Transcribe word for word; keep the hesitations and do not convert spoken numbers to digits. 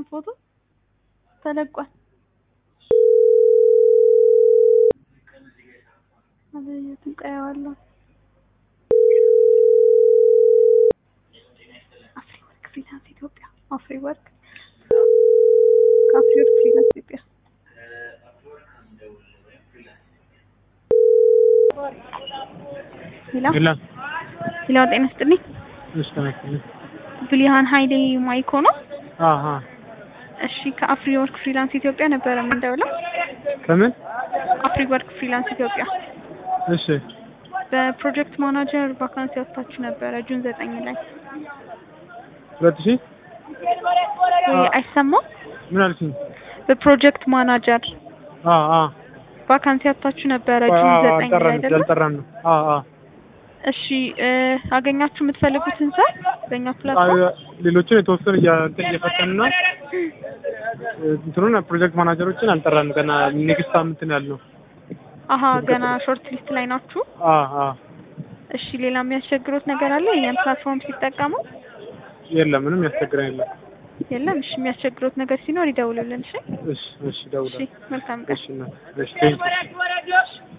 አላየሽውም? ፎቶ ተለቋል። አላየሁትም። ቀያዋለሁ። አፍሪወርክ ፍሪላንስ ኢትዮጵያ አፍሪወርክ ከአፍሪወርክ ፍሪላንስ ኢትዮጵያ ሄሎ ሄሎ ሄሎ ጤና ይስጥልኝ። እሺ ተነስተን ብሊሃን ኃይሌ ማይኮ ነው? አሃ እሺ ከአፍሪወርክ ፍሪላንስ ኢትዮጵያ ነበር የምንደውለው። ከምን አፍሪወርክ ፍሪላንስ ኢትዮጵያ። እሺ በፕሮጀክት ማናጀር ቫካንሲ ወጣችሁ ነበር ጁን ዘጠኝ ላይ። ሁለት ሺህ ወይ አይሰማም? ምን አልሽኝ? በፕሮጀክት ማናጀር አ አ ቫካንሲ ወጣችሁ ነበር ጁን ዘጠኝ ላይ አይደል? አልጠራን ነው። አ አ እሺ አገኛችሁ የምትፈልጉትን ሰው በእኛ ፕላትፎርም? ሌሎችን የተወሰኑ እንትን እየፈተንን ነው። እንትኑን ፕሮጀክት ማናጀሮችን አልጠራንም ገና ኔክስት ሳምንት ነው ያልነው። አሃ ገና ሾርት ሊስት ላይ ናችሁ? አ አ እሺ ሌላ የሚያስቸግሩት ነገር አለ የኛን ፕላትፎርም ሲጠቀሙ? የለም ምንም ያስቸግረን የለም። የለም። እሺ የሚያስቸግሩት ነገር ሲኖር ይደውሉልን። እሺ እሺ እሺ ደውላለሁ። እሺ መልካም ቀን። እሺ እሺ